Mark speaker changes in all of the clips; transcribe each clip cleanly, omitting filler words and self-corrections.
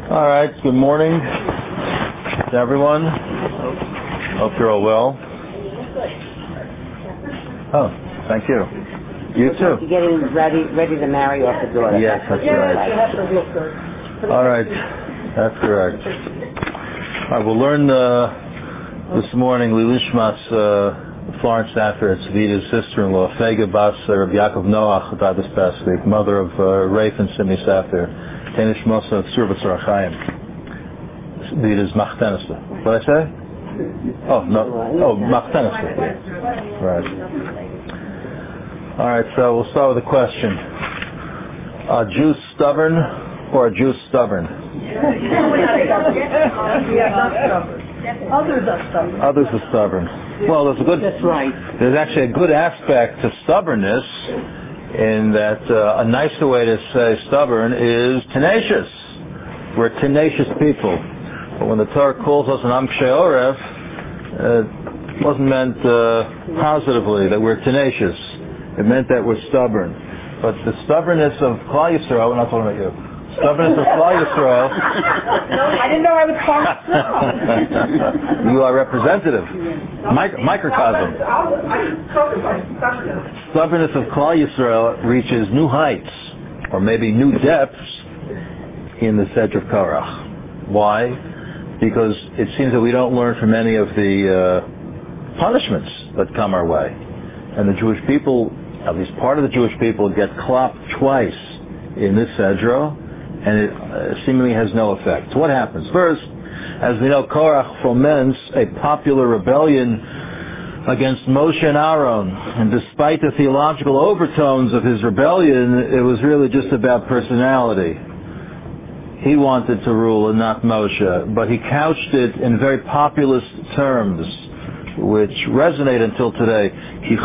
Speaker 1: All right, good morning to everyone. Hope you're all well. Oh, thank you. You too.
Speaker 2: You're getting ready to marry off the daughter.
Speaker 1: Yes, that's right. All right, that's correct. All right, we'll learn this morning Lilishmas Florence Safir, Tzvida's sister-in-law, Fega Bas Rabbi Yaakov Noach, died this past week, mother of Rafe and Simi Safir, Tenish Mosa of Surbat Sarachayim. Tzvida's Machtenesda. What did I say? Oh, no. Oh, Machtenesda. Right. All right, so we'll start with a question. Are Jews stubborn or are Jews stubborn?
Speaker 3: Others are stubborn.
Speaker 1: Others are stubborn. Well,
Speaker 2: That's right.
Speaker 1: There's actually a good aspect to stubbornness in that a nicer way to say stubborn is tenacious. We're tenacious people. But when the Torah calls us an Am Kshei Oref, it wasn't meant positively that we're tenacious. It meant that we're stubborn. But the stubbornness of Klal Yisrael, we're not talking about you. Stubbornness of Klal Yisrael.
Speaker 3: I didn't know I was part of
Speaker 1: You are representative. Microcosm. Stubbornness of Klal Yisrael reaches new heights, or maybe new depths, in the Sedge of Korach. Why? Because it seems that we don't learn from any of the punishments that come our way. And the Jewish people, at least part of the Jewish people, get clopped twice in this Sedra, and it seemingly has no effect. So what happens? First, as we know, Korach foments a popular rebellion against Moshe and Aaron, and despite the theological overtones of his rebellion, it was really just about personality. He wanted to rule and not Moshe, but he couched it in very populist terms, which resonate until today. He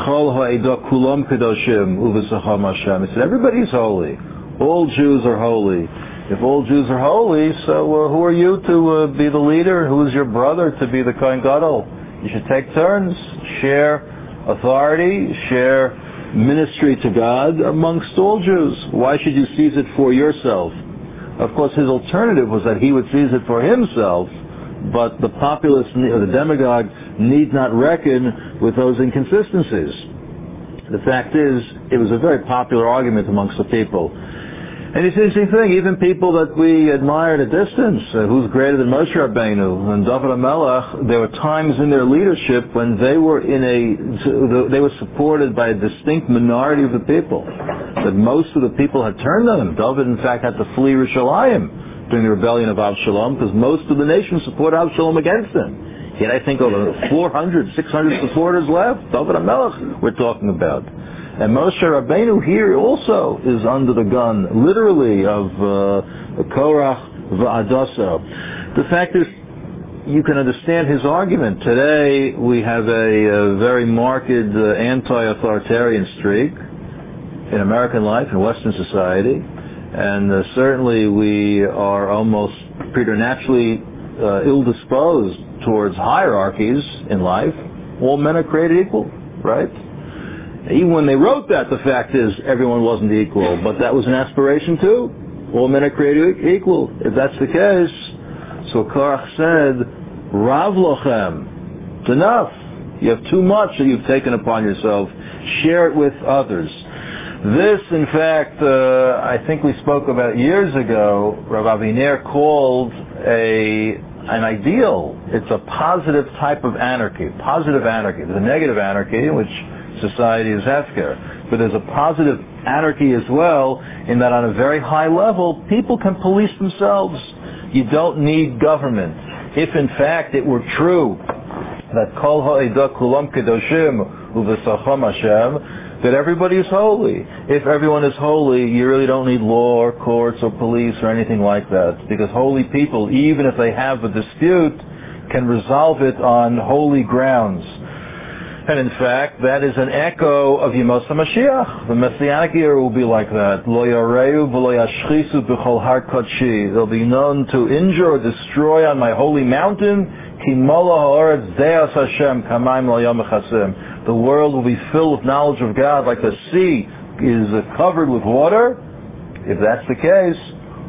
Speaker 1: said, everybody's holy. All Jews are holy. If all Jews are holy, so who are you to be the leader? Who is your brother to be the Kohen Gadol? You should take turns, share authority, share ministry to God amongst all Jews. Why should you seize it for yourself? Of course, his alternative was that he would seize it for himself, but the populace or the demagogue need not reckon with those inconsistencies. The fact is, it was a very popular argument amongst the people. And it's an interesting thing, even people that we admire at a distance, who's greater than Moshe Rabbeinu and David HaMelech, there were times in their leadership when they were they were supported by a distinct minority of the people. That most of the people had turned on him. David, in fact, had to flee Yerushalayim during the rebellion of Avshalom, because most of the nation supported Avshalom against him. Yet I think over 400, 600 supporters left. David HaMelech we're talking about. And Moshe Rabbeinu here also is under the gun, literally, of Korach v'Adasa. The fact is, you can understand his argument. Today we have a very marked anti-authoritarian streak in American life, in Western society. And certainly we are almost preternaturally ill-disposed towards hierarchies in life. All men are created equal, right? Even when they wrote that, the fact is everyone wasn't equal, but that was an aspiration too. All men are created equal. If that's the case, so Korach said, Rav lochem, it's enough. You have too much that you've taken upon yourself. Share it with others. This, in fact, I think we spoke about years ago, Rav Aviner called an ideal. It's a positive type of anarchy. Positive anarchy. There's a negative anarchy in which society is hefker. But there's a positive anarchy as well, in that on a very high level, people can police themselves. You don't need government. If in fact it were true that Kol ha'edah kulam kedoshim uv'sacham Hashem, that everybody is holy. If everyone is holy, you really don't need law or courts or police or anything like that. Because holy people, even if they have a dispute, can resolve it on holy grounds. And in fact, that is an echo of Yemos HaMashiach. The Messianic era will be like that. Lo yareu v'lo yashchisu b'chol har kodshi. They'll be known to injure or destroy on my holy mountain. Ki mola ha'oretz de'as Hashem kamayim lo yom echasim. The world will be filled with knowledge of God like the sea is covered with water. If that's the case,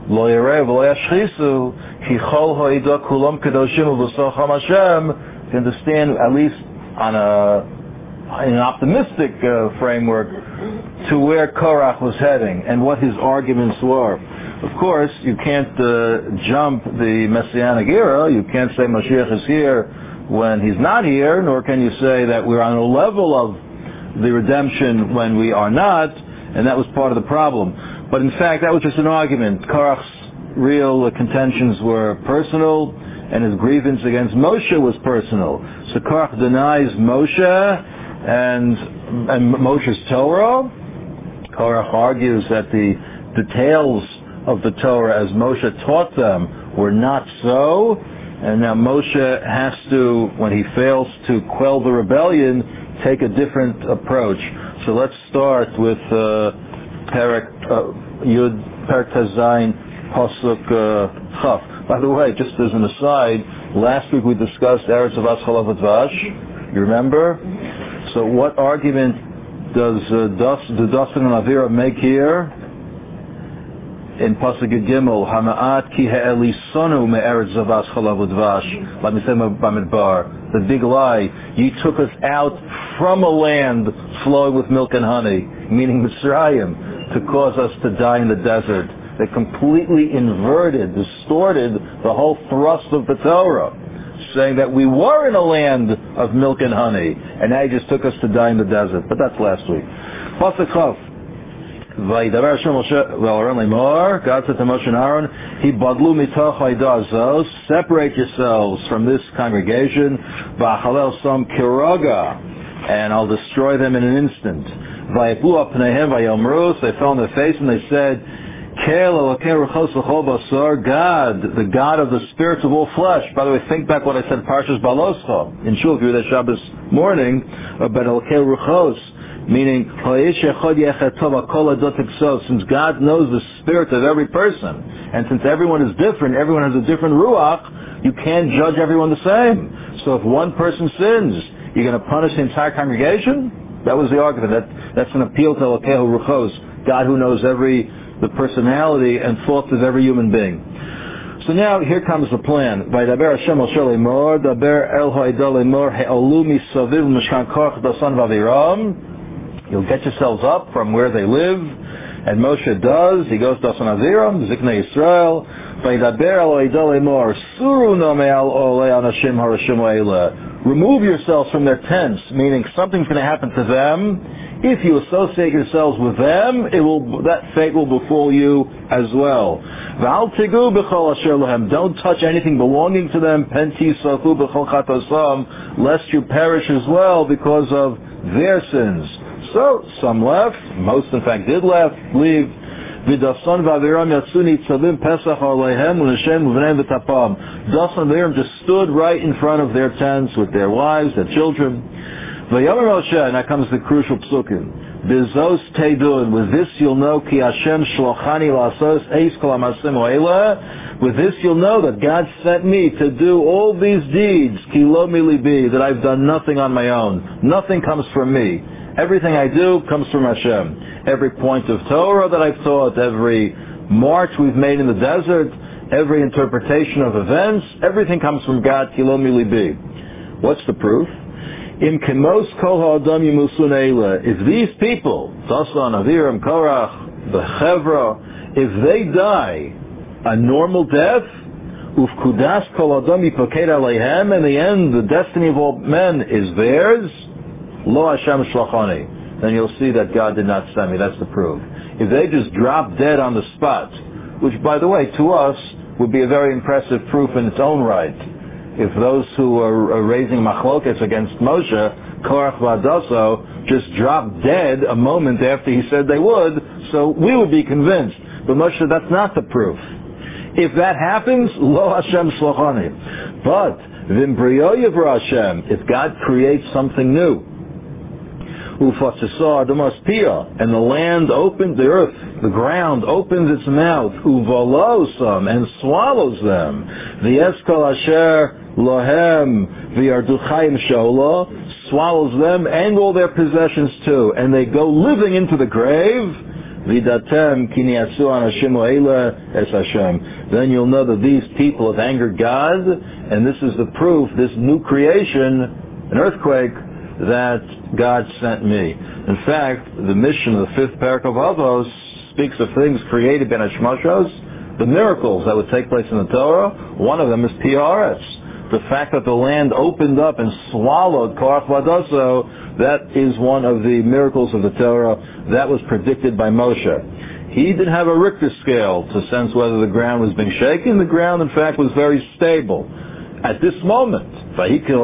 Speaker 1: lo yireh v'lo yashchisu, ki chol ha'ida kulam kedoshim u'v'socham Hashem, to understand, at least in an optimistic framework, to where Korach was heading and what his arguments were. Of course, you can't jump the Messianic era. You can't say Mashiach is here when he's not here, nor can you say that we're on a level of the redemption when we are not, and that was part of the problem. But in fact, that was just an argument. Korach's real contentions were personal, and his grievance against Moshe was personal. So Korach denies Moshe and Moshe's Torah. Korach argues that the details of the Torah as Moshe taught them were not so, and now Moshe has to, when he fails to quell the rebellion, take a different approach. So let's start with Perek Tezayin Pasuk Chaf. By the way, just as an aside, last week we discussed Eretz Zavas Chalav Dvash. You remember? So what argument does the Dasan and Avira make here? In Pasuk Gimel, Hama'at ki ha'elisonu me'eretz Zavas Chalav Dvash. Let me say Bamidbar, the big lie. You took us out from a land flowing with milk and honey, meaning Mitzrayim, to cause us to die in the desert. They completely inverted, distorted the whole thrust of the Torah, saying that we were in a land of milk and honey, and now you just took us to die in the desert. But that's last week. Pasuk Chav. God said to Moshe and Aaron, separate yourselves from this congregation, and I'll destroy them in an instant. They fell on their face and they said, God, the God of the spirits of all flesh. By the way, think back what I said, Parshas Baloscha, in Shul, if you were there Shabbos morning, about Elokei Ruchos, meaning, since God knows the spirit of every person, and since everyone is different, everyone has a different ruach, you can't judge everyone the same. So if one person sins, you're going to punish the entire congregation? That was the argument. That's an appeal to Elokei Ruchos, God who knows the personality and thoughts of every human being. So now here comes the plan. Vaydaber Hashem Moshe lemor, daber el ha'ida lemor, he'olu misaviv mishkan korach dasan v'aviram. You'll get yourselves up from where they live, and Moshe does. He goes to Dasan Aviram, Ziknei Yisrael. Vaydaber el ha'ida lemor, suru no me'al olei anashim harashim ha'ila. Remove yourselves from their tents, meaning something's going to happen to them. If you associate yourselves with them, that fate will befall you as well. Don't touch anything belonging to them, lest you perish as well because of their sins. So, some left, most in fact did leave. Dasan and Aviram just stood right in front of their tents with their wives, their children. Vayomer Moshe, and that comes the crucial psukim. Bizos teidun, with this you'll know ki Hashem shlochani lasos eis kol hamasim ha'ela. With this you'll know that God sent me to do all these deeds, ki lo milibi, that I've done nothing on my own. Nothing comes from me. Everything I do comes from Hashem. Every point of Torah that I've taught, every march we've made in the desert, every interpretation of events, everything comes from God, ki lo milibi. What's the proof? If these people, Dasan, Aviram, Korach, the Chevra, if they die a normal death, ufkudas kol adam yipaked aleihem, in the end the destiny of all men is theirs, lo Hashem shlachani, then you'll see that God did not send me. That's the proof. If they just drop dead on the spot, which by the way to us would be a very impressive proof in its own right. If those who are raising machlokas against Moshe, Korach v'Adaso, just dropped dead a moment after he said they would, so we would be convinced. But Moshe said that's not the proof. If that happens, lo Hashem slochani. But v'imbriyo yivra Hashem, if God creates something new, ufasisa adamas pia, and the land opens, the earth, the ground opens its mouth, uvalosam, and swallows them, v'yeskal asher lohem v'yarduchayim shola, swallows them and all their possessions too, and they go living into the grave, Vidatem ki ni'asu anashim ha'ela es Hashem. Then you'll know that these people have angered God, and this is the proof, this new creation, an earthquake, that God sent me. In fact, the mission of the 5th parak of Avos speaks of things created ben hashmashos, the miracles that would take place in the Torah. One of them is Piaretz. The fact that the land opened up and swallowed Korach Vadaso, that is one of the miracles of the Torah. That was predicted by Moshe. He didn't have a Richter scale to sense whether the ground was being shaken. The ground, in fact, was very stable. At this moment, as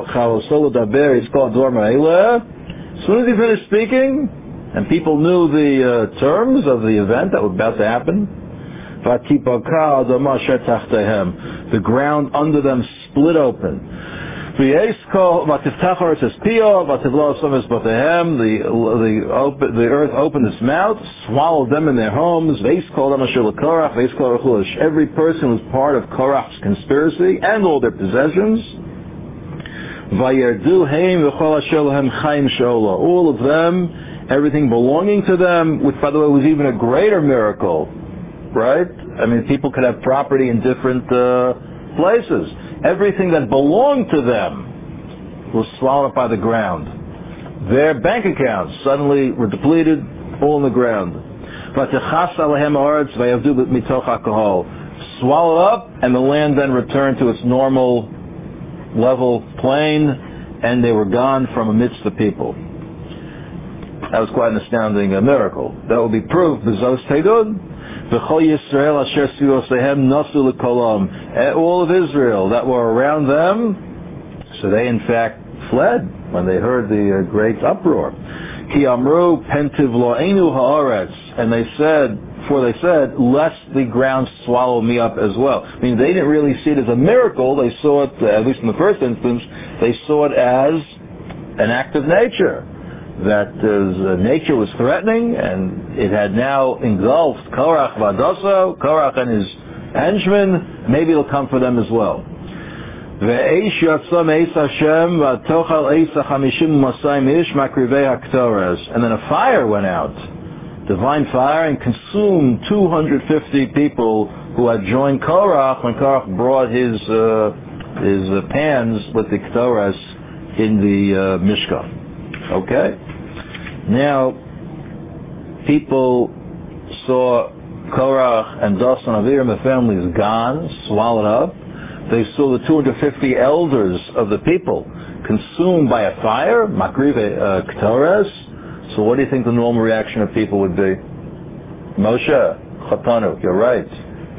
Speaker 1: soon as he finished speaking, and people knew the terms of the event that was about to happen, the ground under them split open. The earth opened its mouth, swallowed them in their homes. Every person was part of Korach's conspiracy and all their possessions. All of them, everything belonging to them, which by the way was even a greater miracle, right? I mean, people could have property in different places. Everything that belonged to them was swallowed up by the ground. Their bank accounts suddenly were depleted, all in the ground. Swallowed up, and the land then returned to its normal level plain, and they were gone from amidst the people. That was quite an astounding miracle. That will be proof. Bezos Teidud. All of Israel that were around them, so they in fact fled when they heard the great uproar. Ki amru pentiv lo'enu ha'aretz, and they said, lest the ground swallow me up as well. I mean, they didn't really see it as a miracle. They saw it, at least in the first instance, they saw it as an act of nature. That nature was threatening, and it had now engulfed Korach Vadaso, Korach and his henchmen. Maybe it'll come for them as well. And then a fire went out, divine fire, and consumed 250 people who had joined Korach when Korach brought his pans with the Ketores in the Mishkan. Okay? Now, people saw Korach and Dasan and Aviram, the families, gone, swallowed up. They saw the 250 elders of the people consumed by a fire, Makrive Ketores. So what do you think the normal reaction of people would be? Moshe, Chatanu, you're right.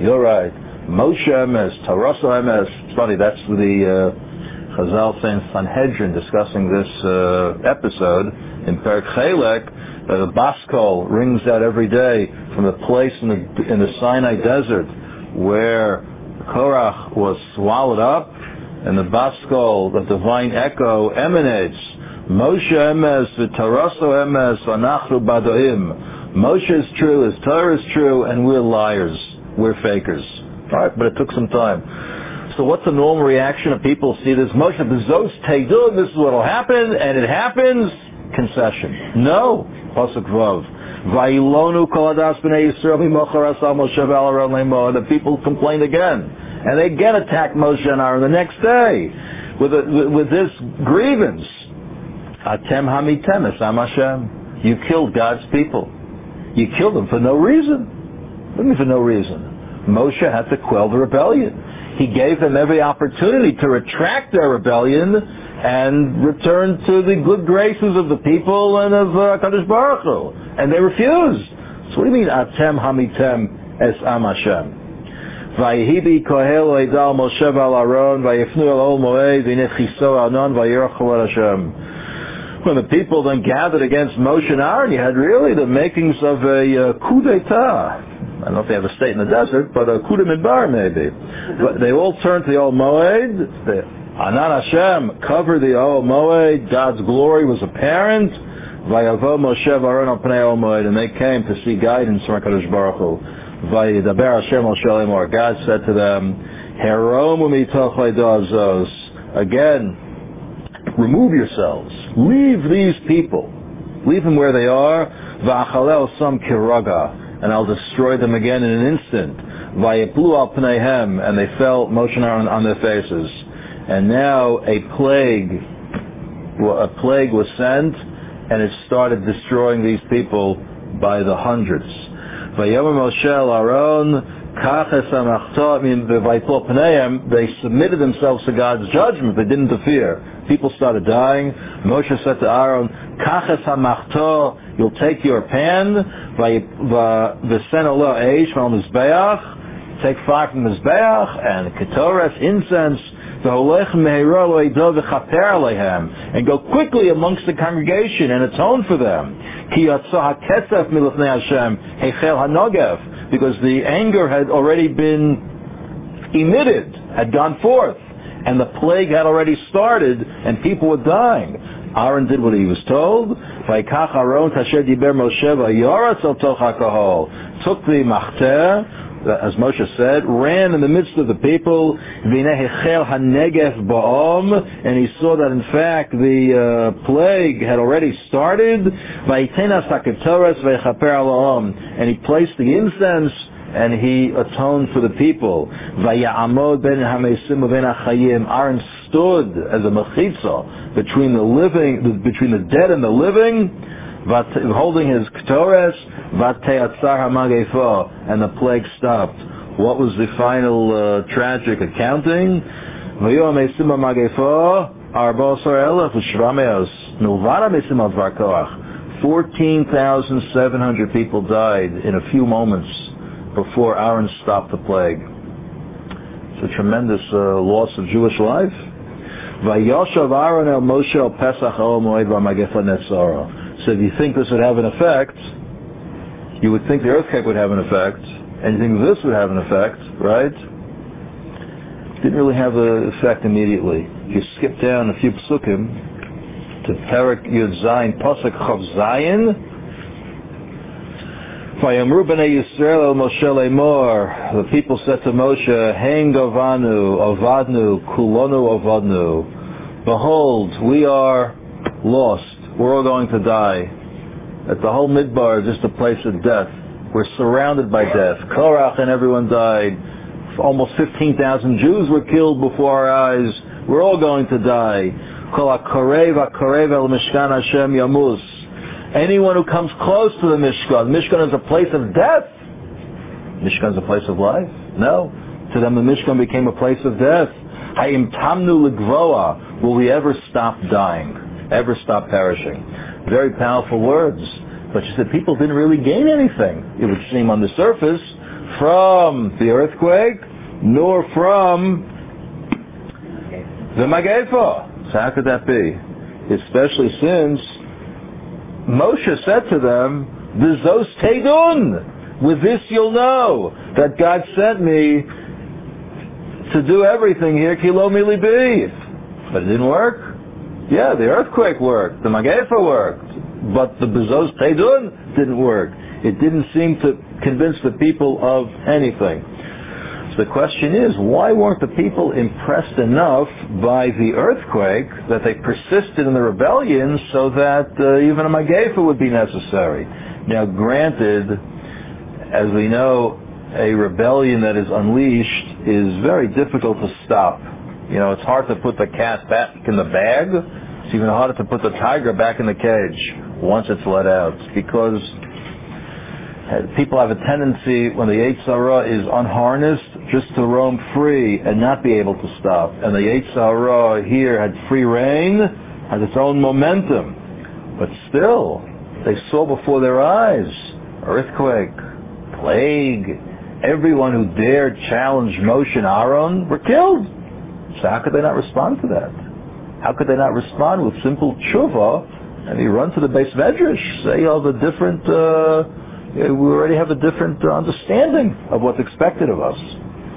Speaker 1: Moshe Emes, Taraso Emes. It's funny, that's the Chazal saying Sanhedrin discussing this episode in Perek Chelek. The Baskol rings out every day from the place in the Sinai desert where Korach was swallowed up, and the Baskol, the divine echo, emanates. Moshe Emes, v'Taraso Emes, v'Anachnu Badoim. Moshe is true, his Torah is true, and we're liars. We're fakers. All right, but it took some time. So what's the normal reaction of people see this? Moshe Bezos Teidud, this is what will happen, and it happens. Concession. No. Pasuk Vav. Vayilonu kol hadas b'nei Yisrael mimochar asal Moshe v'Aaron le'mo. The people complained again, and they again attacked Moshe and Aaron the next day with this grievance. Atem hamitem esam Hashem. You killed God's people. You killed them for no reason. What do you mean for no reason? Moshe had to quell the rebellion. He gave them every opportunity to retract their rebellion and return to the good graces of the people and of Kadosh Baruch Hu. And they refused. So what do you mean, Atem hamitem es am Hashem? Vayihibi kohel oidal Moshe v'al Aaron vayifnu el ol moed v'nechiso anon vayirachol el Hashem. When the people then gathered against Moshe and Aaron, you had really the makings of a coup d'etat. I don't know if they have a state in the desert, but a coup de midbar maybe. But they all turned to the Ol Moed. Anan Hashem covered the Ol Moed. God's glory was apparent. Vayavo Moshe v'Aaron al pnei Ol Moed, and they came to see guidance from HaKadosh Baruch Hu. Vayidaber Hashem al Shalem, or God said to them, Heromu mitoch le'dazos. Again, remove yourselves. Leave these people. Leave them where they are. V'achalel sam kiraga. and I'll destroy them again in an instant. Vayiplu al pneihem, and they fell, Moshe and Aaron, on their faces. And now a plague was sent, and it started destroying these people by the hundreds. Vayomer Moshe el Aaron, they submitted themselves to God's judgment. They didn't interfere. People started dying. Moshe said to Aaron, Kaches hamachto, you'll take your pan, take fire from the Mizbeach, and ketores, incense, and go quickly amongst the congregation and atone for them. Because the anger had already been emitted, had gone forth, and the plague had already started, and people were dying. Aaron did what he was told. Took the machter, as Moshe said, ran in the midst of the people, and he saw that in fact the plague had already started, and he placed the incense and he atoned for the people. Aaron stood as a mechitza between the dead and the living, holding his ketores, and the plague stopped. What was the final tragic accounting? 14,700 people died in a few moments before Aaron stopped the plague. It's a tremendous loss of Jewish life. Vayoshav Aaron el Moshe el Pesach el Moed v'Magefa Netzara. So if you think this would have an effect, you would think the earthquake would have an effect, and you think this would have an effect, right? Didn't really have an effect immediately. If you skip down a few psukim to Perek Yud Zayin, Pasuk Chav Zayin, Vayamru b'nei Yisrael el Moshe le'mor, the people said to Moshe, Hein gavanu, avadnu, kulonu avadnu. Behold, we are lost. We're all going to die. That the whole Midbar is just a place of death. We're surrounded by death. Korach and everyone died. Almost 15,000 Jews were killed before our eyes. We're all going to die. Kol hakarev el Mishkan Hashem yamus. Anyone who comes close to the Mishkan is a place of death. Mishkan is a place of life? No. To them the Mishkan became a place of death. Hayim tamnu ligvoa. Will we ever stop dying? Ever stop perishing? Very powerful words. But she said people didn't really gain anything, it would seem on the surface, from the earthquake, nor from the Magefa. So how could that be? Especially since Moshe said to them, V'zos teidun, with this you'll know that God sent me to do everything here, kilo milibi. But it didn't work. Yeah, the earthquake worked, the Magefa worked, but the V'zos teidun didn't work. It didn't seem to convince the people of anything. So the question is, why weren't the people impressed enough by the earthquake that they persisted in the rebellion so that even a Magefa would be necessary? Now granted, as we know, a rebellion that is unleashed is very difficult to stop. You know, it's hard to put the cat back in the bag. It's even harder to put the tiger back in the cage once it's let out, because people have a tendency, when the Yetzer Hara is unharnessed, just to roam free and not be able to stop. And the Yetzer Hara here had free reign, had its own momentum. But still, they saw before their eyes earthquake, plague. Everyone who dared challenge Moshe and Aaron were killed. So how could they not respond to that? How could they not respond with simple tshuva and you run to the Beis Medrash, say all the different... we already have a different understanding of what's expected of us.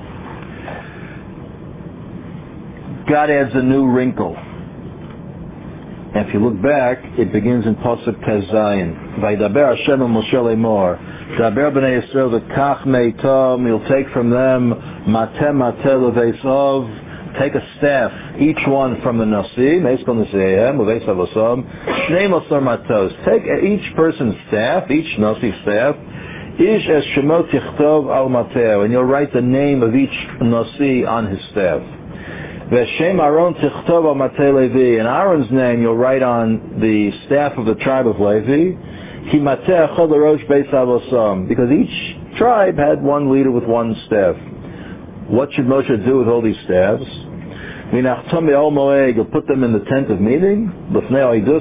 Speaker 1: God adds a new wrinkle. And if you look back, it begins in Pasuk Tezayin. Vaydaber Hashem el Moshe le'mor. Daber b'nei Yisrael v'kach meitom. You'll take from them mateh leveisov. Take a staff, each one from the Nasi, Meiskol Nasihem, Uveis Avosam, Shnei Mosar Matos. Take each person's staff, each Nasi staff, Ish es shemot tichtov al mateo, and you'll write the name of each nasi on his staff. V'shem Aaron tichtov al matei Levi, and Aaron's name you'll write on the staff of the tribe of Levi. Ki mateh echad l'rosh beis avosam, because each tribe had one leader with one staff. What should Moshe do with all these staffs? You'll put them in the tent of meeting. Put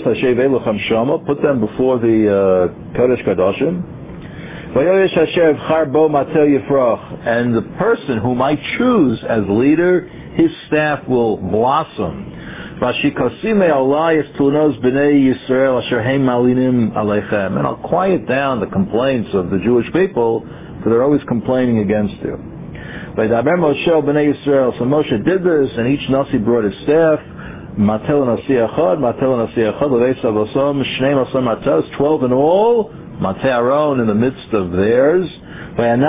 Speaker 1: them before the Kodesh Kadoshim. And the person whom I choose as leader, his staff will blossom. And I'll quiet down the complaints of the Jewish people, for they're always complaining against you. So Moshe did this, and each Nasi brought his staff. 12 in all. Matei Aaron in the midst of theirs. And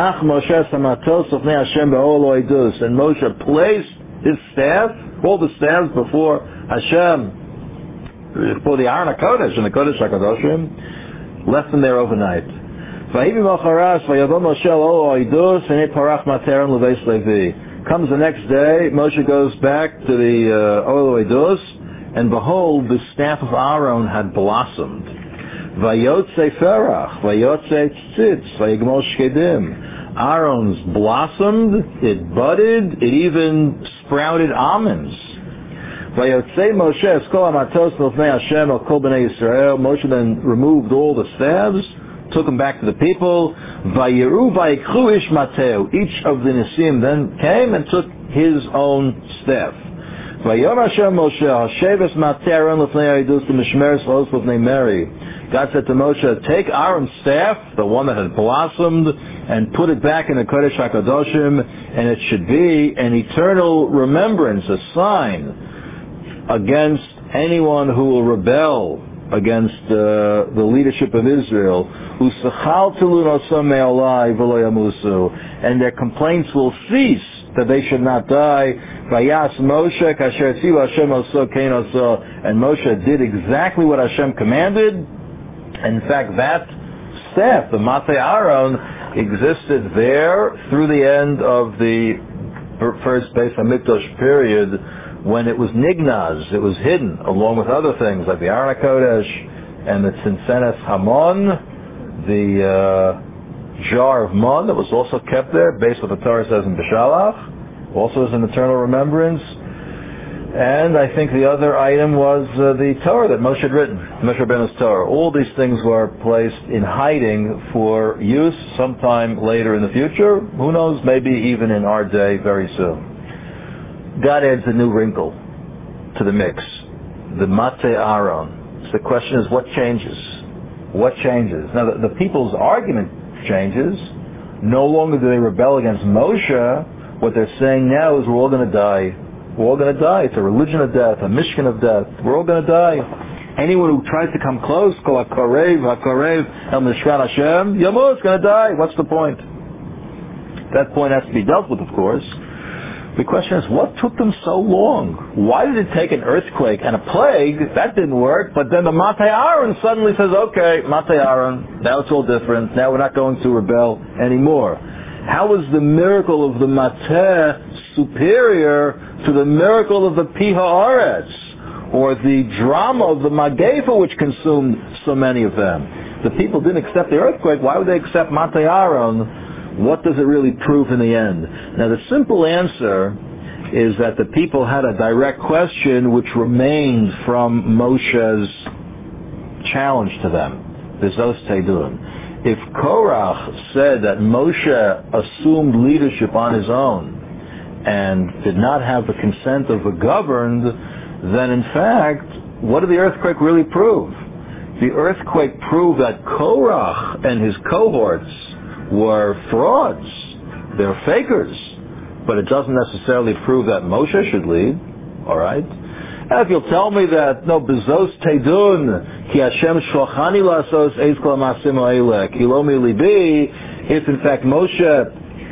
Speaker 1: Moshe placed his staff, all the staffs before Hashem, before the Aron HaKodesh and the Kodesh HaKadoshim, left them there overnight. Comes the next day, Moshe goes back to the Oil Oidus, and behold, the staff of Aaron had blossomed. Aaron's blossomed, it budded, it even sprouted almonds. Moshe then removed all the staves, took them back to the people. Each of the Nisim then came and took his own staff. God said to Moshe, take Aaron's staff, the one that had blossomed, and put it back in the Kodesh HaKadoshim, and it should be an eternal remembrance, a sign against anyone who will rebel against the leadership of Israel. And their complaints will cease, that they should not die. And Moshe did exactly what Hashem commanded. In fact, that staff, the Matei Aaron, existed there through the end of the first Beis HaMikdash period, when it was nignaz, it was hidden, along with other things like the Aron HaKodesh and the Tzinsenes Hamon, the jar of Mon that was also kept there, based on what the Torah says in Beshalach, also as an eternal remembrance. And I think the other item was the Torah that Moshe had written, Moshe Rabbeinu's Torah. All these things were placed in hiding for use sometime later in the future. Who knows, maybe even in our day very soon. God adds a new wrinkle to the mix, the Matei Aaron. So the question is, what changes? What changes? Now, the people's argument changes. No longer do they rebel against Moshe. What they're saying now is, we're all going to die. We're all going to die. It's a religion of death, a mishkan of death. We're all going to die. Anyone who tries to come close, kol hakarev el mishkan Hashem, Yamo is going to die. What's the point? That point has to be dealt with, of course. The question is, what took them so long? Why did it take an earthquake and a plague? That didn't work. But then the Matei Aaron suddenly says, okay, Matei Aaron, now it's all different. Now we're not going to rebel anymore. How was the miracle of the Mateh superior to the miracle of the Pi Haaretz, or the drama of the Magefa which consumed so many of them? The people didn't accept the earthquake. Why would they accept Matei Aaron? What does it really prove in the end? Now, the simple answer is that the people had a direct question which remained from Moshe's challenge to them. Bezos Teidun. If Korach said that Moshe assumed leadership on his own and did not have the consent of the governed, then in fact, what did the earthquake really prove? The earthquake proved that Korach and his cohorts were frauds. They're fakers. But it doesn't necessarily prove that Moshe should lead. All right? And if you'll tell me that, no, bezos teidun, ki Hashem shlochani lasos eis kol ha'masim ha'eleh, ki lo mi libi, if in fact Moshe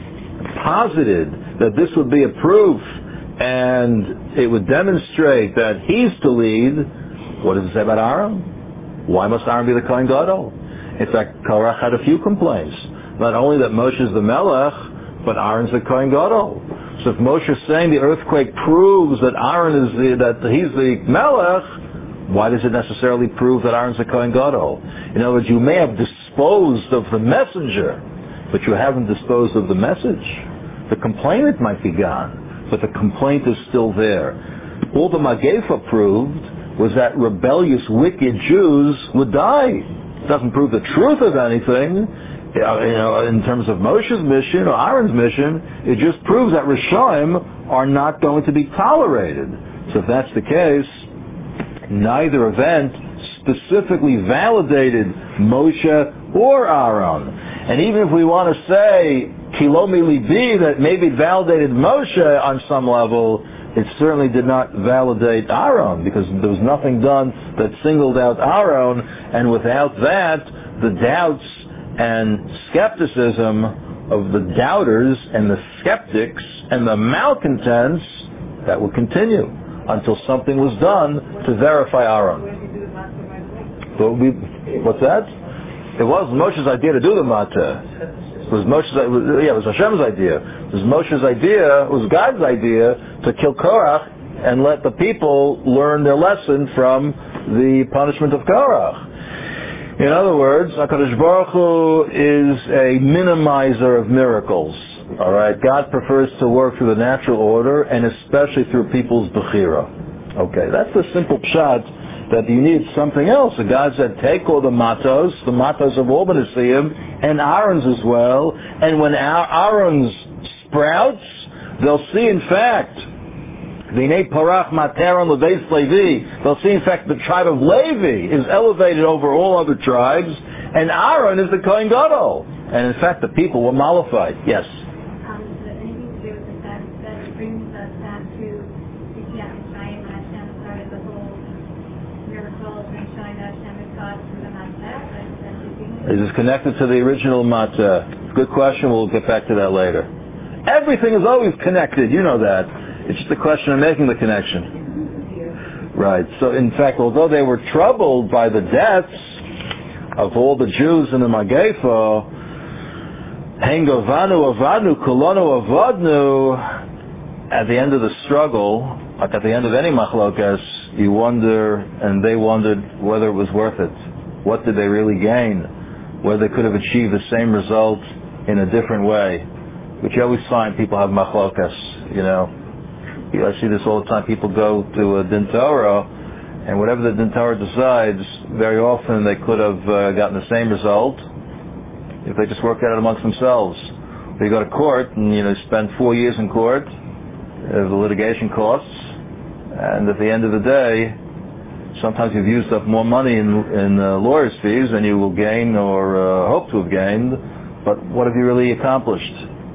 Speaker 1: posited that this would be a proof and it would demonstrate that he's to lead, what does it say about Aaron? Why must Aaron be the Kohen Gadol? In fact, Korach had a few complaints. not only that Moshe is the Melech, but Aaron's the Kohen Gadol. So if Moshe is saying the earthquake proves that Aaron is he's the Melech, why does it necessarily prove that Aaron's the Kohen Gadol? In other words, you may have disposed of the messenger, but you haven't disposed of the message. The complainant might be gone, but the complaint is still there. All the Magefa proved was that rebellious, wicked Jews would die. It doesn't prove the truth of anything, in terms of Moshe's mission or Aaron's mission. It just proves that Rishonim are not going to be tolerated. So if that's the case, neither event specifically validated Moshe or Aaron. And even if we want to say, Kilomi Libi, that maybe it validated Moshe on some level, it certainly did not validate Aaron, because there was nothing done that singled out Aaron, and without that, the doubts and skepticism of the doubters and the skeptics and the malcontents, that would continue until something was done to verify Aaron. What's that? It was Moshe's idea to do the Mateh. It was Hashem's idea. It was Moshe's idea, it was God's idea to kill Korach and let the people learn their lesson from the punishment of Korach. In other words, HaKadosh Baruch Hu is a minimizer of miracles. All right, God prefers to work through the natural order, and especially through people's bechira. Okay, that's the simple pshat, that you need something else. So God said, take all the matos of all B'Nesiim, and Aaron's as well, and when Aaron's sprouts, they'll see in fact, V'nei parach materon leveis Levi, they'll see in fact the tribe of Levi is elevated over all other tribes, and Aaron is the Kohen Gadol. And in fact the people were mollified. Yes? Is this connected to the original Mateh? Good question. We'll get back to that later. Everything is always connected. You know that. It's just a question of making the connection. Right. So, in fact, although they were troubled by the deaths of all the Jews in the Magefa, Hengovanu avadnu, kulonu avadnu, at the end of the struggle, like at the end of any machlokas, you wonder, and they wondered whether it was worth it. What did they really gain? Whether they could have achieved the same result in a different way. Which you always find people have machlokas, I see this all the time. People go to a Din Torah, and whatever the Din Torah decides, very often they could have gotten the same result if they just worked out it amongst themselves. They go to court, and spend 4 years in court, the litigation costs, and at the end of the day, sometimes you've used up more money in lawyers' fees than you will gain or hope to have gained, but what have you really accomplished?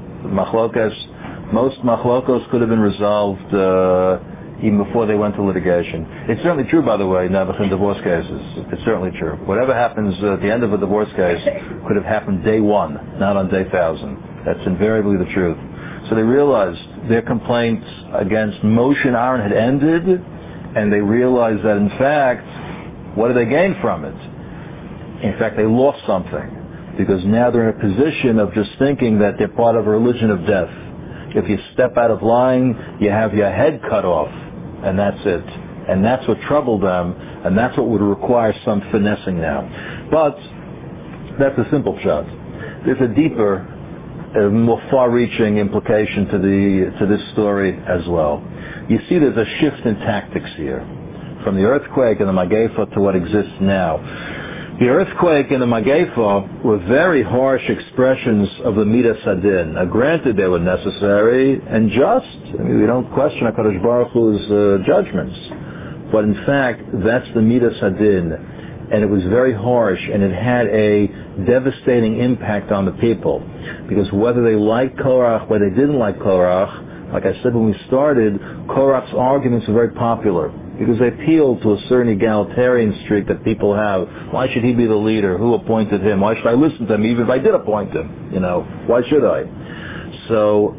Speaker 1: Most machlokos could have been resolved even before they went to litigation. It's certainly true, by the way, now in divorce cases. It's certainly true. Whatever happens at the end of a divorce case could have happened day one, not on day 1,000. That's invariably the truth. So they realized their complaints against Moshe and Aaron had ended, and they realized that, in fact, what did they gain from it? In fact, they lost something, because now they're in a position of just thinking that they're part of a religion of death. If you step out of line, you have your head cut off, and that's it. And that's what troubled them, and that's what would require some finessing now. But that's a simple shot. There's a deeper, more far-reaching implication to this story as well. You see there's a shift in tactics here, from the earthquake and the Magefa to what exists now. The earthquake and the Magefa were very harsh expressions of the Midas Hadin. Now, granted, they were necessary and just. We don't question HaKadosh Baruch Hu's judgments. But in fact, that's the Midas Hadin. And it was very harsh, and it had a devastating impact on the people. Because whether they liked Korach, whether they didn't like Korach, like I said when we started, Korach's arguments were very popular because they appealed to a certain egalitarian streak that people have. Why should he be the leader? Who appointed him? Why should I listen to him even if I did appoint him? Why should I? So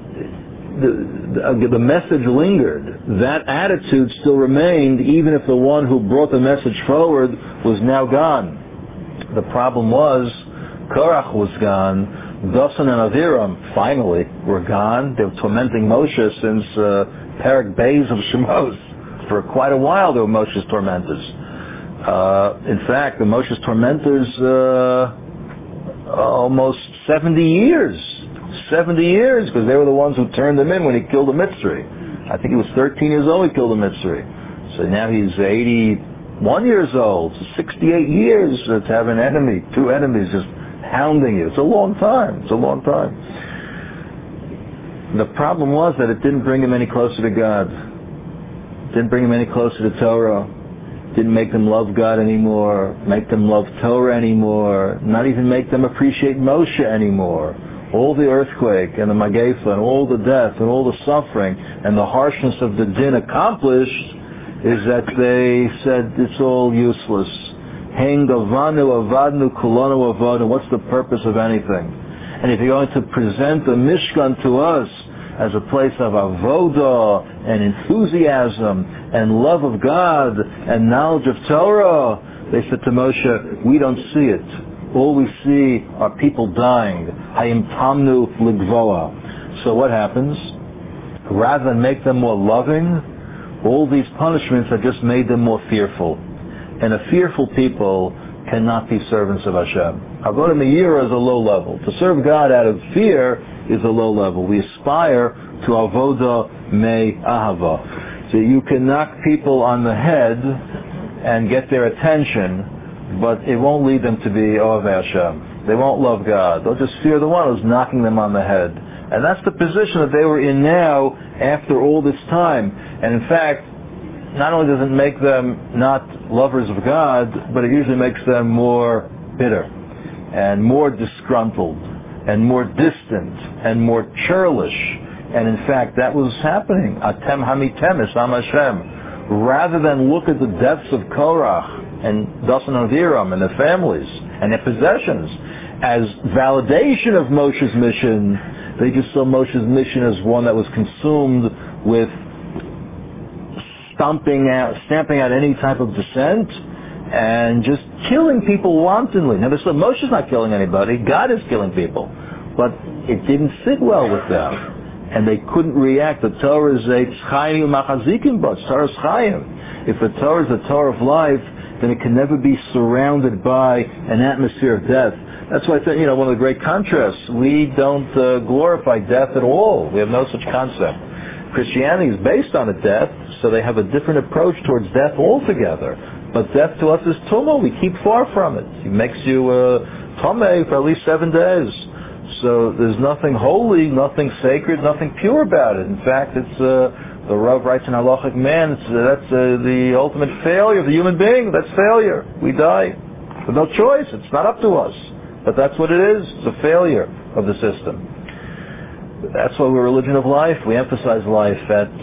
Speaker 1: the message lingered. That attitude still remained even if the one who brought the message forward was now gone. The problem was Korach was gone. Dosan and Aviram finally were gone. They were tormenting Moshe since Perek Beis of Shemos. For quite a while they were Moshe's tormentors. In fact, the Moshe's tormentors almost 70 years. 70 years, because they were the ones who turned him in when he killed the Mitzri. I think he was 13 years old he killed the Mitzri. So now he's 81 years old. So 68 years to have an enemy, two enemies just hounding you. It's a long time. It's a long time. The problem was that it didn't bring him any closer to God. It didn't bring him any closer to Torah. Didn't make them love God anymore, make them love Torah anymore, not even make them appreciate Moshe anymore. All the earthquake and the Mageifa and all the death and all the suffering and the harshness of the din accomplished is that they said it's all useless. Hang avanu avadnu kulanu avadu. What's the purpose of anything? And if you're going to present the Mishkan to us as a place of avodah and enthusiasm and love of God and knowledge of Torah, they said to Moshe, we don't see it. All we see are people dying. Hayim tamnu ligvoa. So what happens? Rather than make them more loving, all these punishments have just made them more fearful. And a fearful people cannot be servants of Hashem. Avodah me'ira is a low level. To serve God out of fear is a low level. We aspire to avodah me'ahava. So you can knock people on the head and get their attention, but it won't lead them to be Ohav Hashem. They won't love God. They'll just fear the one who's knocking them on the head. And that's the position that they were in now after all this time. And in fact, not only does it make them not lovers of God, but it usually makes them more bitter and more disgruntled and more distant and more churlish. And in fact, that was happening. Atem hamitem esam Hashem. Rather than look at the deaths of Korach and Dasan and Aviram and their families and their possessions as validation of Moshe's mission, they just saw Moshe's mission as one that was consumed with stamping out any type of dissent and just killing people wantonly. Now, Moshe's not killing anybody. God is killing people. But it didn't sit well with them. And they couldn't react. The Torah is a tzchayim machazikim, but Torah is chayim. If the Torah is the Torah of life, then it can never be surrounded by an atmosphere of death. That's why I said, one of the great contrasts, we don't glorify death at all. We have no such concept. Christianity is based on a death, so they have a different approach towards death altogether. But death to us is tumah. We keep far from it. It makes you tameh for at least 7 days. So there's nothing holy, nothing sacred, nothing pure about it. In fact, it's the Rav writes in Halachic Man, that's the ultimate failure of the human being. That's failure. We die with no choice. It's not up to us. But that's what it is. It's a failure of the system. That's why we're a religion of life. We emphasize life at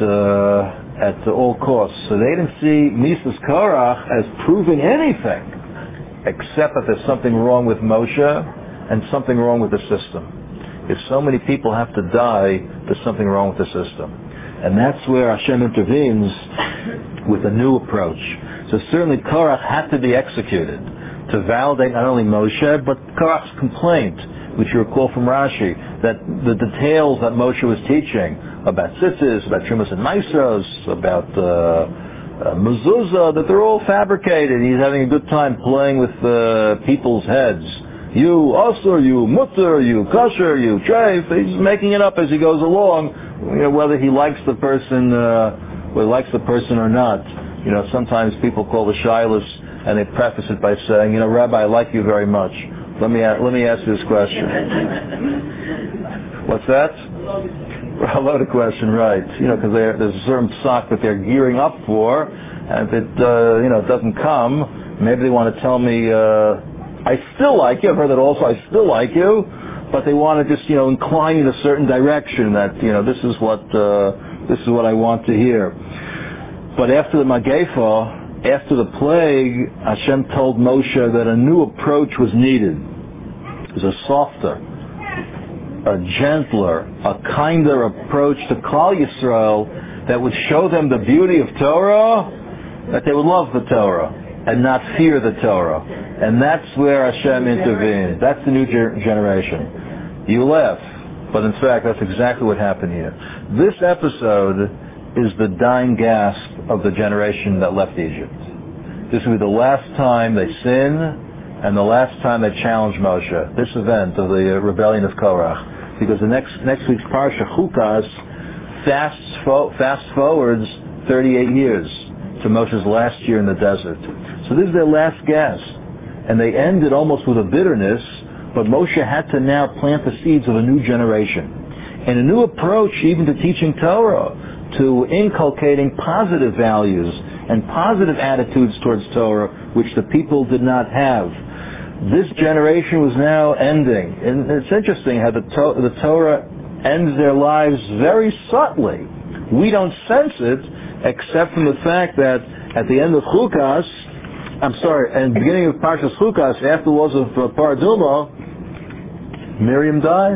Speaker 1: all costs. So they didn't see Mises Korach as proving anything except that there's something wrong with Moshe and something wrong with the system. If so many people have to die, there's something wrong with the system. And that's where Hashem intervenes with a new approach. So certainly Korach had to be executed to validate not only Moshe, but Korach's complaint, which you recall from Rashi, that the details that Moshe was teaching about tzitzis, about Trumas and Maisos, about mezuzah, that they're all fabricated. He's having a good time playing with people's heads. You asur, you mutter, you kosher, you treif. He's making it up as he goes along, whether he likes the person, or not. Sometimes people call the shilas and they preface it by saying, Rabbi, I like you very much. Let me ask you this question. What's that? A loaded question, right? Because there's a certain sock that they're gearing up for, and if it doesn't come, maybe they want to tell me, I still like you. I've heard that also. I still like you, but they want to just incline you in a certain direction. That this is what I want to hear. But after the Mageifa, after the plague, Hashem told Moshe that a new approach was needed. It was a softer, a gentler, a kinder approach to Klal Yisrael that would show them the beauty of Torah, that they would love the Torah. and not fear the Torah. And that's where Hashem intervened. That's the new generation. You laugh, but in fact, that's exactly what happened here. This episode is the dying gasp of the generation that left Egypt. This will be the last time they sin and the last time they challenge Moshe. This event of the rebellion of Korach. Because the next week's Parsha, Chukas, fast forwards 38 years to Moshe's last year in the desert. So this is their last gasp. And they ended almost with a bitterness, but Moshe had to now plant the seeds of a new generation. And a new approach even to teaching Torah, to inculcating positive values and positive attitudes towards Torah, which the people did not have. This generation was now ending. And it's interesting how the Torah ends their lives very subtly. We don't sense it, except from the fact that at the end of Chukas, and beginning of Parshas Chukas, after the laws of Paraduma, Miriam dies.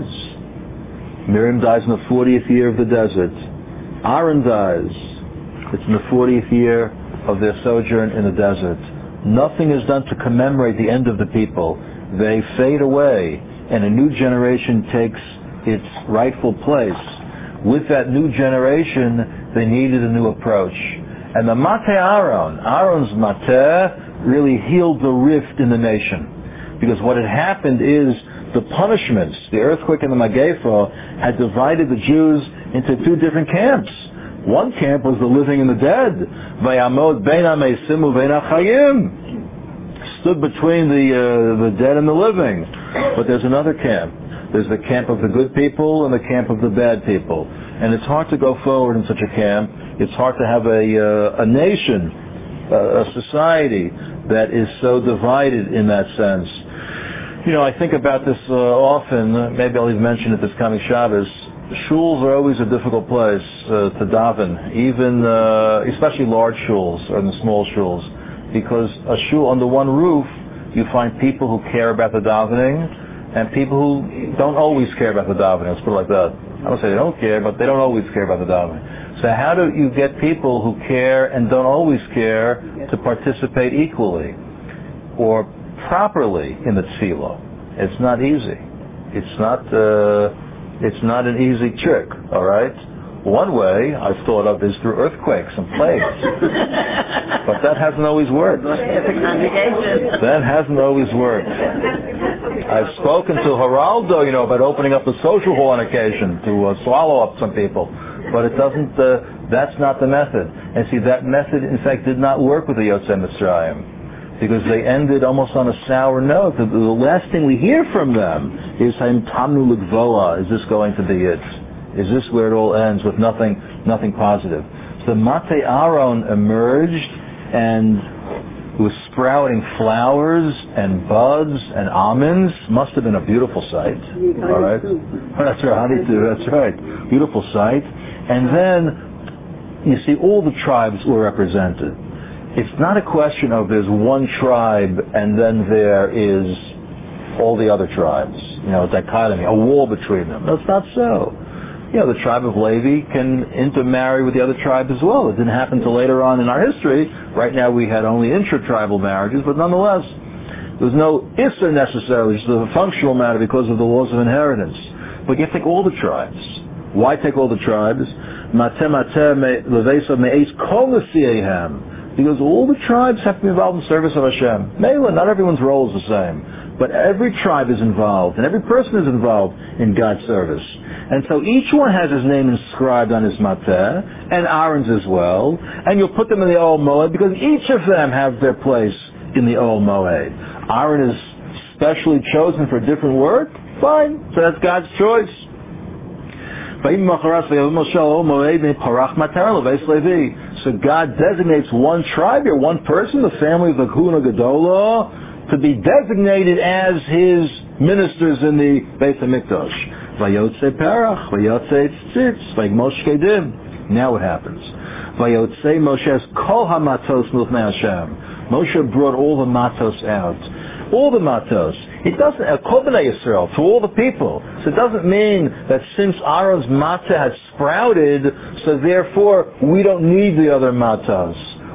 Speaker 1: Miriam dies in the 40th year of the desert. Aaron dies. It's in the 40th year of their sojourn in the desert. Nothing is done to commemorate the end of the people. They fade away, and a new generation takes its rightful place. With that new generation, they needed a new approach. And the Mateh Aaron's Mateh, really healed the rift in the nation. Because what had happened is the punishments, the earthquake and the Magefa, had divided the Jews into two different camps. One camp was the living and the dead. Vayamod bein ha-meisim uvein ha-chayim. Stood between the dead and the living. But there's another camp. There's the camp of the good people and the camp of the bad people. And it's hard to go forward in such a camp. It's hard to have a nation, a society that is so divided in that sense. You know, I think about this often. Maybe I'll even mention it this coming Shabbos. Shuls are always a difficult place to daven, even especially large shuls or the small shuls, because a shul under one roof, you find people who care about the davening and people who don't always care about the davening. Let's put it like that. I don't say they don't care, but they don't always care about the davening. So how do you get people who care and don't always care to participate equally or properly in the tefillah? It's not easy. It's not an easy trick, all right? One way I've thought of is through earthquakes and plagues. But that hasn't always worked. That hasn't always worked. I've spoken to Geraldo, about opening up the social hall on occasion to swallow up some people. But it doesn't, that's not the method. And see, that method, in fact, did not work with the Yotzei Mitzrayim. Because they ended almost on a sour note. The last thing we hear from them is Haim Tamnu L'Gvoa. Is this going to be it? Is this where it all ends with nothing positive? So Mateh Aaron emerged and was sprouting flowers and buds and almonds. Must have been a beautiful sight. All right? That's right. That's right. Beautiful sight. And then, you see, all the tribes were represented. It's not a question of there's one tribe and then there is all the other tribes. A dichotomy, a wall between them. That's not so. The tribe of Levi can intermarry with the other tribes as well. It didn't happen until later on in our history. Right now we had only intra-tribal marriages, but nonetheless, there's no issa necessarily. It's a functional matter because of the laws of inheritance. But you take all the tribes. Why take all the tribes? Because all the tribes have to be involved in service of Hashem. Mela, not everyone's role is the same. But every tribe is involved, and every person is involved in God's service. And so each one has his name inscribed on his mateh, and Aaron's as well. And you'll put them in the Ohel Moed, because each of them have their place in the Ohel Moed. Aaron is specially chosen for a different work? Fine. So that's God's choice. So God designates one tribe or one person, the family of the Kahuna Gedolah, to be designated as his ministers in the Beit HaMikdash. Vayotze Perach, Vayotze Tzitz, like Moshe Kedim. Now what happens? Vayotze Moshe's Kol HaMatos Milfnei Hashem. Moshe brought all the matos out. All the matos. It doesn't, Kol B'nai Yisrael, to all the people. So it doesn't mean that since Aaron's matah had sprouted, so therefore we don't need the other matos.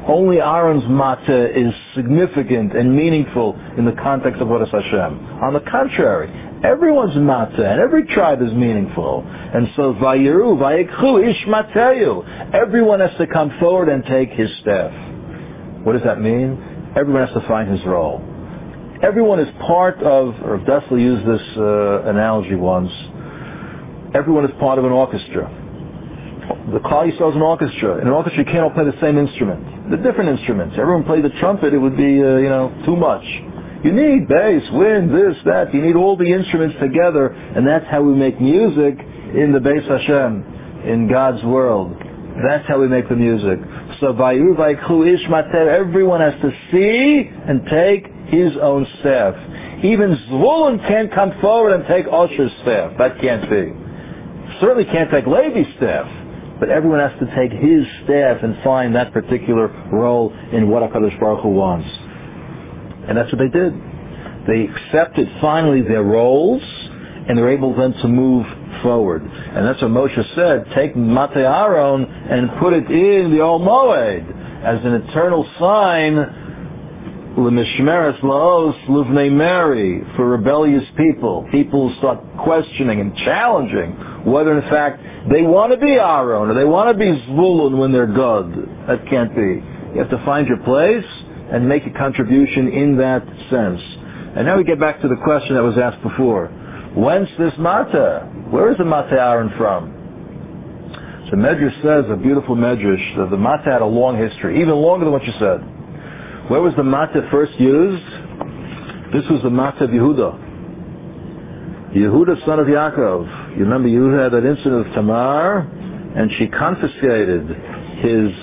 Speaker 1: only Aaron's mateh is significant and meaningful in the context of what is Hashem. On the contrary, everyone's mateh and every tribe is meaningful. And so, Vayiru, Vayikhu, Ish Mateyu. Everyone has to come forward and take his staff. What does that mean? Everyone has to find his role. Everyone is part of, or Dessler used this analogy once, everyone is part of an orchestra. The Klal Yisrael is an orchestra. In an orchestra, you can't all play the same instrument. They're different instruments. Everyone played the trumpet, it would be, too much. You need bass, wind, this, that. You need all the instruments together, and that's how we make music in the Beis Hashem, in God's world. That's how we make the music. So, Vayiru Vayikhu Ish Mateyu, everyone has to see and take his own staff. Even Zvulun can't come forward and take Osher's staff. That can't be. Certainly can't take Levi's staff. But everyone has to take his staff and find that particular role in what HaKadosh Baruch Hu wants. And that's what they did. They accepted finally their roles, and they're able then to move forward. And that's what Moshe said, take Mateh Aaron and put it in the Ol Moed as an eternal sign, L'mishmeres Laos L'vnei Meri, for rebellious people. People start questioning and challenging whether in fact they want to be Aaron or they want to be Zvulun when they're God. That can't be. You have to find your place and make a contribution in that sense. And now we get back to the question that was asked before. Whence this Mateh? Where is the Mateh Aaron from? So Medrash says, a beautiful Medrash, that the Mateh had a long history, even longer than what you said. Where was the Mateh first used? This was the Mateh of Yehuda. Yehuda, son of Yaakov. You remember Yehuda had that incident of Tamar, and she confiscated his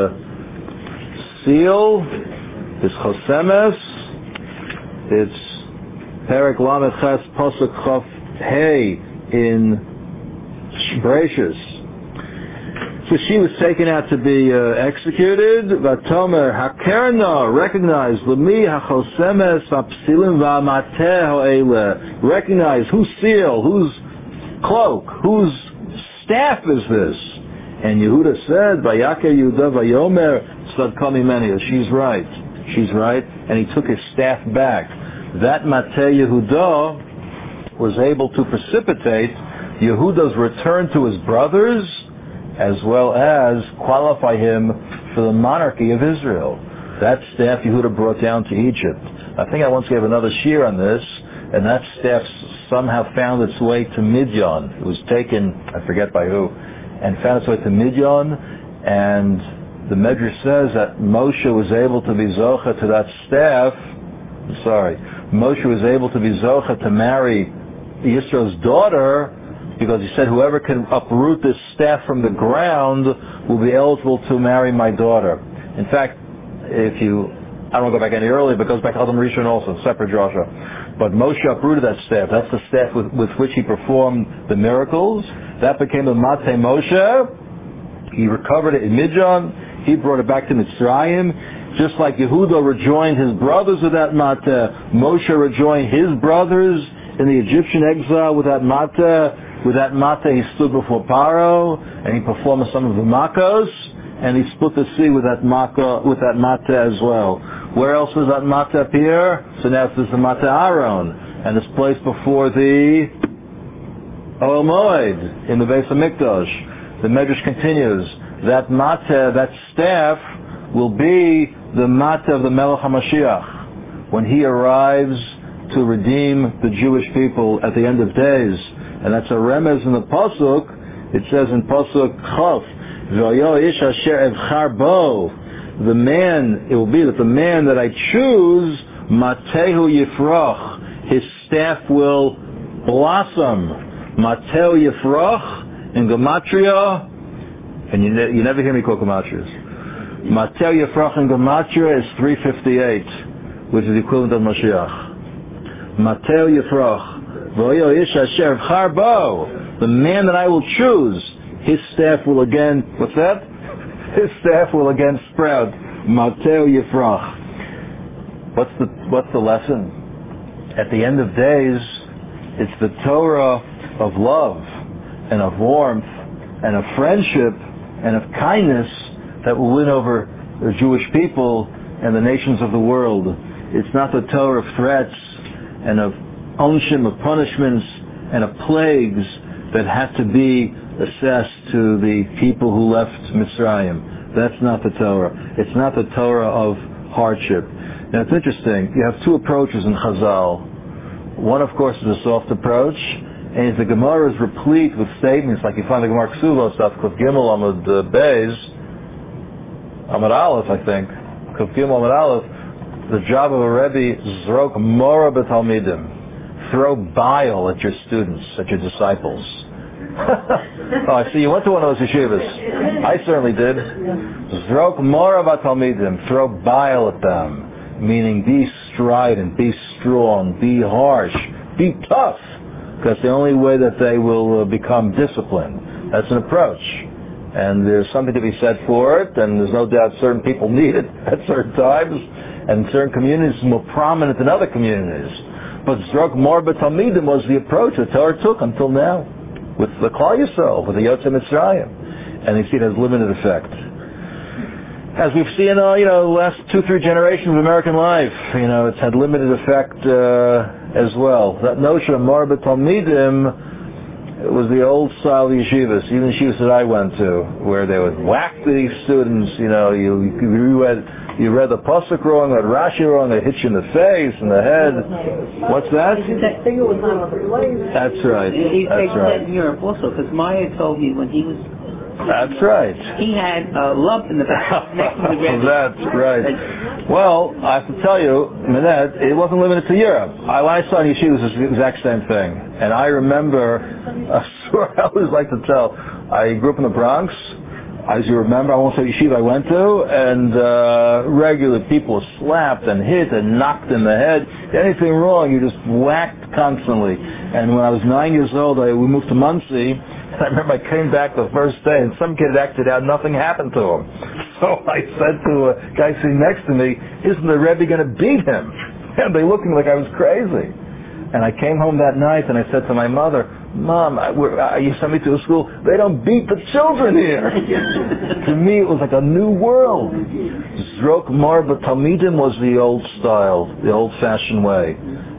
Speaker 1: seal, his chosemes. It's Perek Lamed Ches Pasuk Chof Hey in Bereshis. So she was taken out to be executed. Vatomer Hakerna, recognized Lemi HaChosemes Apsilim VaMateh Ho'ele. Recognize whose seal, whose cloak, whose staff is this? And Yehuda said, Vayaker Yehuda Vayomer Tzadka Mimeni. She's right. She's right. And he took his staff back. That Mateh Yehuda was able to precipitate Yehuda's return to his brothers, as well as qualify him for the monarchy of Israel. That staff Yehuda brought down to Egypt. I think I once gave another shiur on this, and that staff somehow found its way to Midian. It was taken, I forget by who, and found its way to Midian, and the Medrash says that Moshe was able to be Zocha to that staff. Moshe was able to be Zocha to marry Yisro's daughter, because he said, whoever can uproot this staff from the ground will be eligible to marry my daughter. In fact, I don't want to go back any earlier, but it goes back to Adam Rishon also, separate Joshua. But Moshe uprooted that staff. That's the staff with which he performed the miracles. That became the Mateh Moshe. He recovered it in Midian. He brought it back to Mitzrayim. Just like Yehuda rejoined his brothers with that Mateh, Moshe rejoined his brothers in the Egyptian exile with that Mateh. With that Mateh, he stood before Paro, and he performed some of the Makos, and he split the sea with that Mateh as well. Where else does that Mateh appear? So now there's the Mateh Aaron, and it's placed before the Ol Moed in the Beis HaMikdash. The Medrash continues. That Mateh, that staff, will be the Mateh of the Melech HaMashiach when he arrives to redeem the Jewish people at the end of days. And that's a remez in the Pasuk. It says in Pasuk Chof, V'yo ish asher evchar bo. The man, it will be that the man that I choose, Matehu Yifrach, his staff will blossom. Matehu Yifrach, in Gematria, and you never hear me call Gematrias. Matehu Yifrach in Gematria is 358, which is the equivalent of Mashiach. Matehu Yifrach. The man that I will choose, his staff will again, what's that? His staff will again sprout. Mateo Yifrach. What's the lesson? At the end of days, it's the Torah of love and of warmth and of friendship and of kindness that will win over the Jewish people and the nations of the world. It's not the Torah of threats and of onshim, of punishments and of plagues that had to be assessed to the people who left Mitzrayim. That's not the Torah. It's not the Torah of hardship. Now it's interesting. You have two approaches in Chazal. One, of course, is a soft approach, and the Gemara is replete with statements like you find the Gemara Ksuvos, Kuf Gimel Amud Beis, Amud Aleph, I think. Kuf Gimel Amud Aleph. The job of a Rebbe, Zrok Mora B'Talmidim. Throw bile at your students, at your disciples. Oh, I see you went to one of those yeshivas. I certainly did. Zrok Mora B'Talmidim. Throw bile at them. Meaning be strident, be strong, be harsh, be tough. Because the only way that they will become disciplined. That's an approach. And there's something to be said for it, and there's no doubt certain people need it at certain times, and certain communities are more prominent than other communities. But Zrok Mor B'Talmidim was the approach that Torah took until now, with the Klal Yisrael, with the Yotzei Mitzrayim. And you see it has limited effect. As we've seen, the last 2-3 generations of American life, it's had limited effect as well. That notion of Mor B'Talmidim, it was the old style yeshivas, even yeshivas that I went to, where they would whack the students. You read the pasuk wrong, or Rashi wrong, they hit you in the face, in the head. What's that?
Speaker 3: That finger was on the blade.
Speaker 1: That's right.
Speaker 2: That's right. In Europe also, because Maya told me when he was.
Speaker 1: That's right.
Speaker 2: He had a lump in the back next to the red.
Speaker 1: That's right. Well, I have to tell you, Minette, it wasn't limited to Europe. When I saw in yeshiva, it was the exact same thing. And I remember, I always like to tell, I grew up in the Bronx. As you remember, I won't say yeshiva I went to, and regular people were slapped and hit and knocked in the head. Anything wrong, you just whacked constantly. And when I was 9 years old, we moved to Muncie. I remember I came back the first day, and some kid acted out, nothing happened to him. So I said to a guy sitting next to me, isn't the Rebbe going to beat him? And they looked at me like I was crazy. And I came home that night, and I said to my mother, Mom, you sent me to a school, they don't beat the children here. To me, it was like a new world. Zrok Mor B'Talmidim was the old style, the old-fashioned way.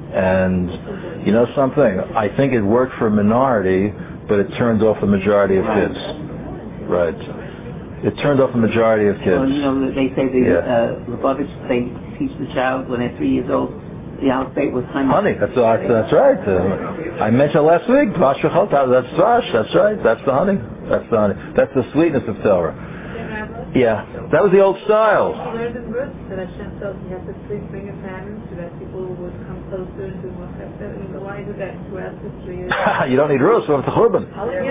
Speaker 1: And you know something? I think it worked for a minority, but it turned off the majority of kids. Right. It turned off the majority of kids.
Speaker 2: Well, they say Lubavitch, they teach the child when they're 3 years old, the alphabet was honey.
Speaker 1: That's right. I mentioned last week, that's Dvash, that's right. That's the honey. That's the sweetness of Torah. Yeah, that was the old style.
Speaker 3: He learned in Rus that Hashem tells you have to please bring a famine so that people would come closer to why do that throughout history?
Speaker 1: You don't need Rus, we have the Churban.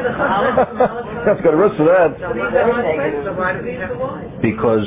Speaker 1: Let's go to Rus for that. Because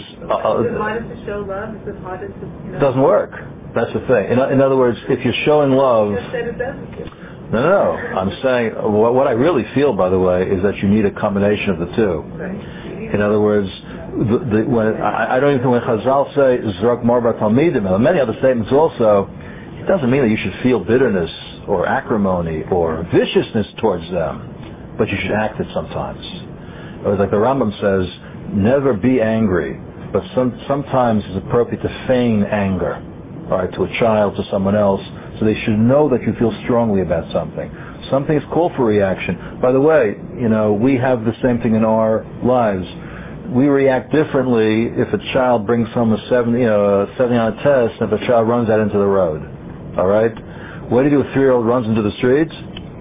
Speaker 1: it doesn't work. That's the thing. In other words, if you're showing love... No. I'm saying, what I really feel, by the way, is that you need a combination of the two. In other words, I don't even think when Chazal say, Zrok Mor B'Talmidim, and many other statements also, it doesn't mean that you should feel bitterness or acrimony or viciousness towards them, but you should act it sometimes. It was like the Rambam says, never be angry, but sometimes it's appropriate to feign anger. All right, to a child, to someone else, so they should know that you feel strongly about something. Something is called for reaction. By the way, we have the same thing in our lives. We react differently if a child brings home a 70 on a test, and if a child runs out into the road. All right? What do you do if a 3-year-old runs into the streets?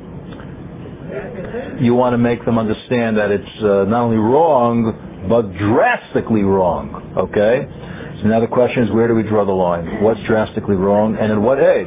Speaker 1: You want to make them understand that it's not only wrong, but drastically wrong. Okay? So now the question is, where do we draw the line? What's drastically wrong, and at what age?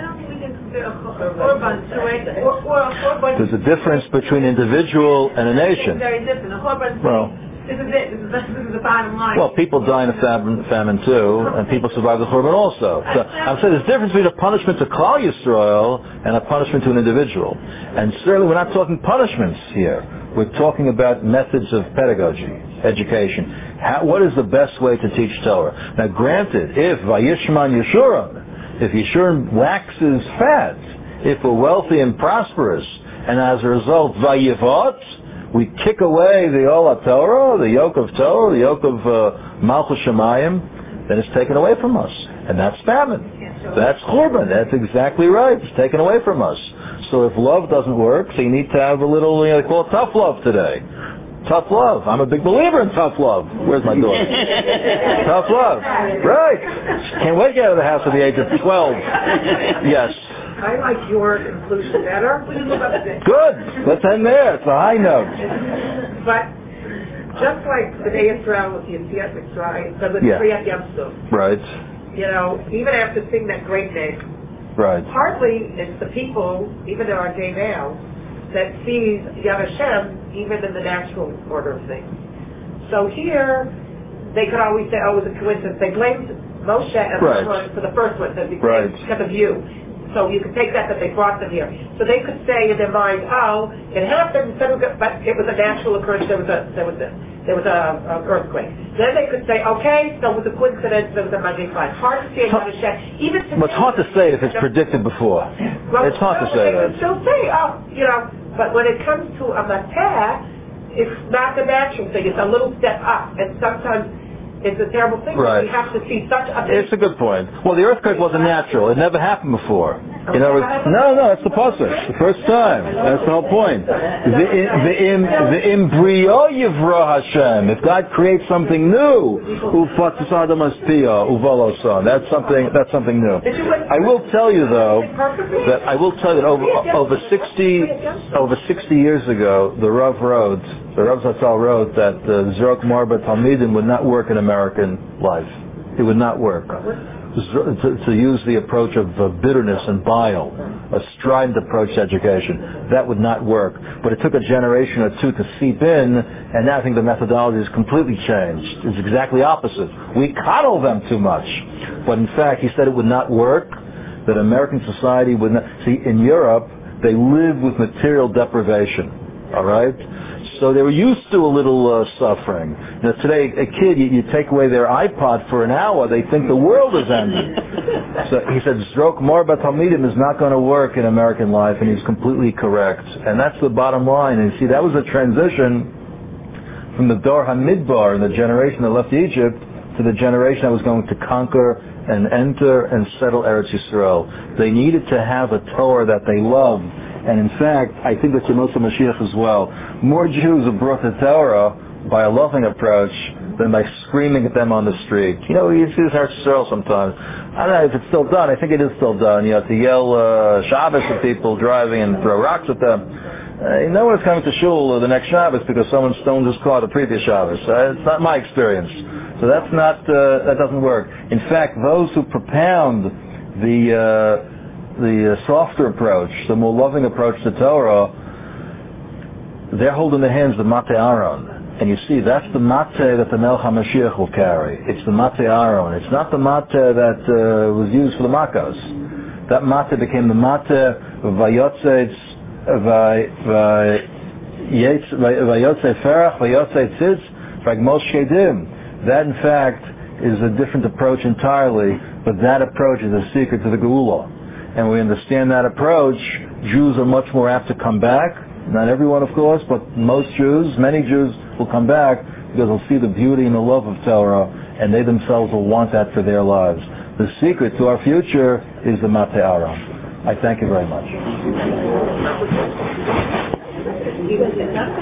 Speaker 1: There's a difference between individual and a nation.
Speaker 3: Very different.
Speaker 1: Well,
Speaker 3: this is the bottom line.
Speaker 1: Well, people die in a famine too, and people survive the Churban also. So I'm saying there's a difference between a punishment to Klal Yisrael and a punishment to an individual. And certainly we're not talking punishments here. We're talking about methods of pedagogy, education. What is the best way to teach Torah? Now granted, if Vayishman Yeshurun, if Yeshurun waxes fat, if we're wealthy and prosperous, and as a result Vayivot, we kick away the Ola Torah, the yoke of Torah, the yoke of Malchus Shemayim, then it's taken away from us. And that's famine. That's Churban. That's exactly right. It's taken away from us. So if love doesn't work, so you need to have a little, they call it tough love today. Tough love. I'm a big believer in tough love. Where's my daughter? Tough love. Right. Can't wait to get out of the house at the age of 12. Yes.
Speaker 3: I like your conclusion better.
Speaker 1: Good. Let's end there. It's a high note.
Speaker 3: But just like the Day Israel with the Yetziat Mitzrayim, so with Kriyat Yam Suf.
Speaker 1: Right.
Speaker 3: Even after seeing that great name,
Speaker 1: right.
Speaker 3: Partly it's the people, even in our day now, that sees Yad Hashem even in the natural order of things. So here, they could always say, oh, it was a coincidence. They blamed Moshe and for the first one, because of you. So you could take that they brought them here. So they could say in their mind, oh, it happened, but it was a natural occurrence. There was a earthquake. Then they could say, okay, so it was a coincidence. There was a Magnified. Hard to say Yad Hashem. Even
Speaker 1: but it's hard to say if it's predicted before. It's hard to say.
Speaker 3: They could still say, but when it comes to a mateh, it's not the natural thing. It's a little step up, and sometimes it's a terrible thing.
Speaker 1: Right.
Speaker 3: We have to see such a.
Speaker 1: It's a good point. Well, the earthquake wasn't natural. It never happened before. No, that's the pasuk. The first time. That's the whole point. The embryo yivra Hashem. If God creates something new, that's something new. I will tell you though that over 60 years ago, the Rav Zatzal wrote that Zrok Marba Talmidim would not work in American life. It would not work. To use the approach of bitterness and bile, a strident approach to education, that would not work. But it took a generation or two to seep in, and now I think the methodology has completely changed. It's exactly opposite. We coddle them too much. But in fact, he said it would not work, that American society would not. See, in Europe, they live with material deprivation, all right? So they were used to a little suffering. Today, a kid, you take away their iPod for an hour, they think the world is ending. So he said, Zrok Marba Talmidim is not going to work in American life, and he's completely correct. And that's the bottom line. And you see, that was a transition from the Dor HaMidbar, the generation that left Egypt, to the generation that was going to conquer and enter and settle Eretz Yisrael. They needed to have a Torah that they loved. And in fact, I think that's Yemot HaMashiach as well. More Jews have brought the Torah by a loving approach than by screaming at them on the street. You see this Eretz Yisrael sometimes. I don't know if it's still done. I think it is still done. To yell Shabbos at people driving and throw rocks at them. No one is coming to shul the next Shabbos because someone stoned his car the previous Shabbos. It's not my experience. So that's not, that doesn't work. In fact, those who propound the softer approach, the more loving approach to Torah, they're holding the hands of the Mate Aaron. And you see, that's the Mate that the Melech HaMashiach will carry. It's the Mate Aaron. It's not the Mate that was used for the Makos. That Mate became the Mate Vayotze Ferach, Vayotze Tzitz, Fragmos Shedim. That, in fact, is a different approach entirely, but that approach is a secret to the Geula. And we understand that approach, Jews are much more apt to come back. Not everyone, of course, but most Jews, many Jews will come back because they'll see the beauty and the love of Torah, and they themselves will want that for their lives. The secret to our future is the Mate Aaron. I thank you very much.